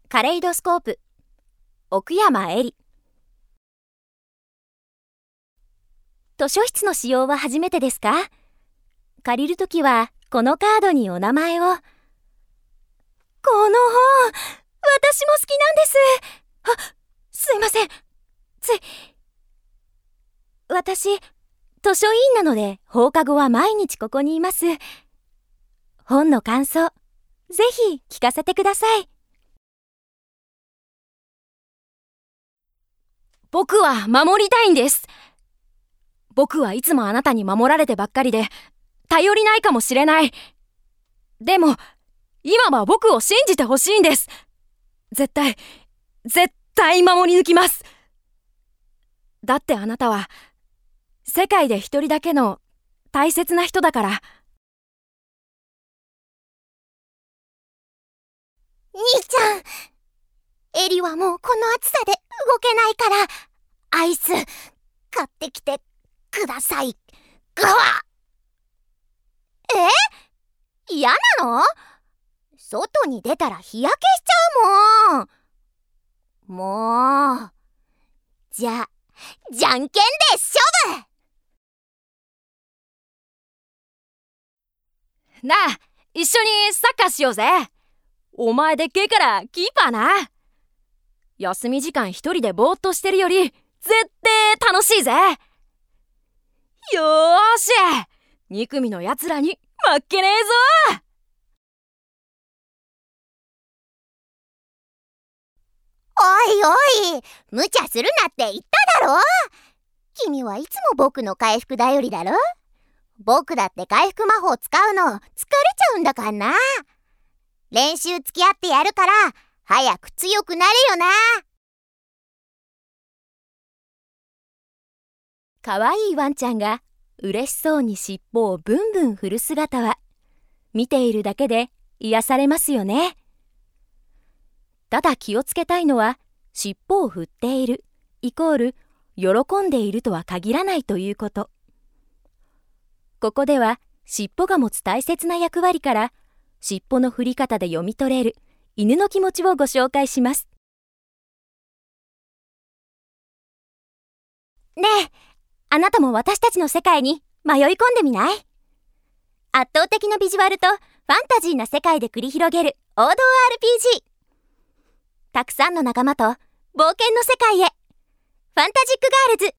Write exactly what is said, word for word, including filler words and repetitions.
カレイドスコープ奥山絵里。図書室の使用は初めてですか？借りるときはこのカードにお名前を。この本、私も好きなんです。あ、すいません。つい。私、図書委員なので放課後は毎日ここにいます。本の感想、ぜひ聞かせてください。僕は守りたいんです。僕はいつもあなたに守られてばっかりで、頼りないかもしれない。でも、今は僕を信じてほしいんです。絶対、絶対守り抜きます。だってあなたは、世界で一人だけの大切な人だから。 兄ちゃん、エリはもうこの暑さで動けないから、アイス買ってきてください。ガワ！え？嫌なの？外に出たら日焼けしちゃうもん。もう。じゃあ、じゃんけんで勝負！ なあ、一緒にサッカーしようぜ。お前でっけえからキーパーな。休み時間一人でぼーっとしてるより絶対楽しいぜ。よーし、に組のやつらに負けねえぞ。 おいおい、無茶するなって言っただろ。君はいつも僕の回復頼りだろ。僕だって回復魔法使うの疲れちゃうんだからな。練習付き合ってやるから早く強くなれよな。 かわいいワンちゃんが嬉しそうに尻尾をブンブン振る姿は見ているだけで癒されますよね。ただ気をつけたいのは、尻尾を振っているイコール喜んでいるとは限らないということ。ここでは尻尾が持つ大切な役割から尻尾の振り方で読み取れる犬の気持ちをご紹介します。ねえ、あなたも私たちの世界に迷い込んでみない？圧倒的なビジュアルとファンタジーな世界で繰り広げる王道 アールピージー。たくさんの仲間と冒険の世界へ。ファンタジックガールズ